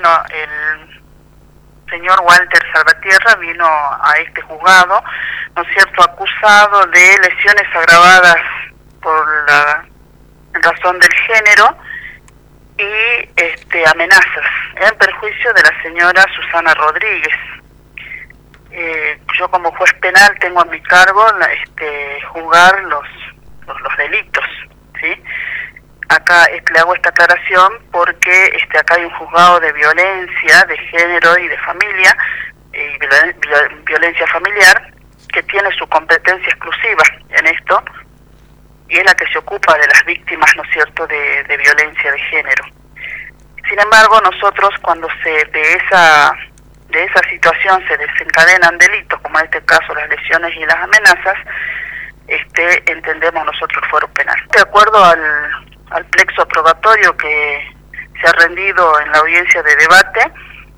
bueno, el señor Walter Salvatierra vino a este juzgado, ¿no es cierto?, acusado de lesiones agravadas por la razón del género y amenazas en perjuicio de la señora Susana Rodríguez. Yo como juez penal tengo a mi cargo juzgar los delitos, ¿sí? Acá le hago esta aclaración porque acá hay un juzgado de violencia de género y de familia, y violencia familiar, que tiene su competencia exclusiva en esto, y es la que se ocupa de las víctimas, ¿no es cierto?, de violencia de género. Sin embargo, nosotros cuando de esa situación se desencadenan delitos, como en este caso las lesiones y las amenazas, entendemos nosotros el fuero penal. De acuerdo al plexo probatorio que se ha rendido en la audiencia de debate,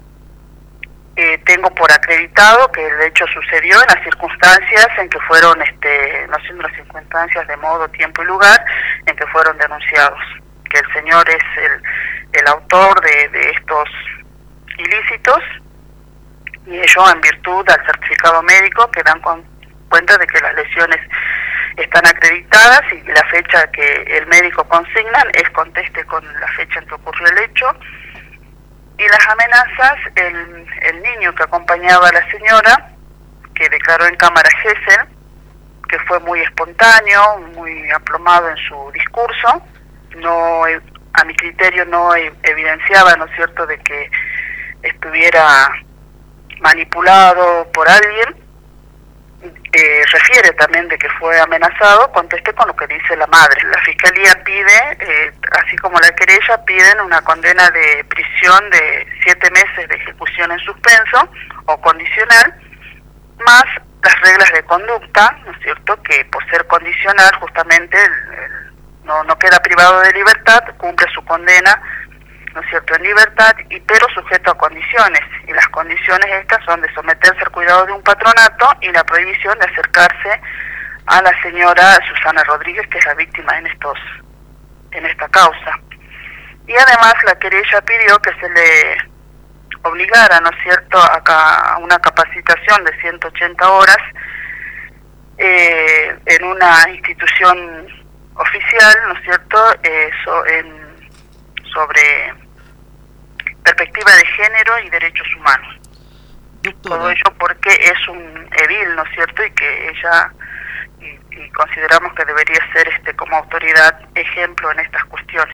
tengo por acreditado que el hecho sucedió en las circunstancias en que fueron, no siendo las circunstancias de modo, tiempo y lugar en que fueron denunciados, que el señor es el autor de estos ilícitos, y ello en virtud al certificado médico que dan cuenta de que las lesiones están acreditadas y la fecha que el médico consigna es conteste con la fecha en que ocurrió el hecho. Y las amenazas, el niño que acompañaba a la señora, que declaró en cámara Gesell, que fue muy espontáneo, muy aplomado en su discurso, a mi criterio no evidenciaba, ¿no es cierto?, de que estuviera manipulado por alguien. Refiere también de que fue amenazado, contesté con lo que dice la madre. La fiscalía pide, así como la querella, piden una condena de prisión de 7 meses de ejecución en suspenso o condicional, más las reglas de conducta, ¿no es cierto?, que por ser condicional justamente no queda privado de libertad, cumple su condena, ¿no es cierto?, en libertad, pero sujeto a condiciones, y las condiciones estas son de someterse al cuidado de un patronato y la prohibición de acercarse a la señora Susana Rodríguez, que es la víctima en esta causa. Y además la querella pidió que se le obligara, ¿no es cierto?, a una capacitación de 180 horas en una institución oficial, ¿no es cierto?, sobre perspectiva de género y derechos humanos. Doctora. Todo ello porque es un edil, ¿no es cierto?, y que ella, y consideramos que debería ser como autoridad ejemplo en estas cuestiones.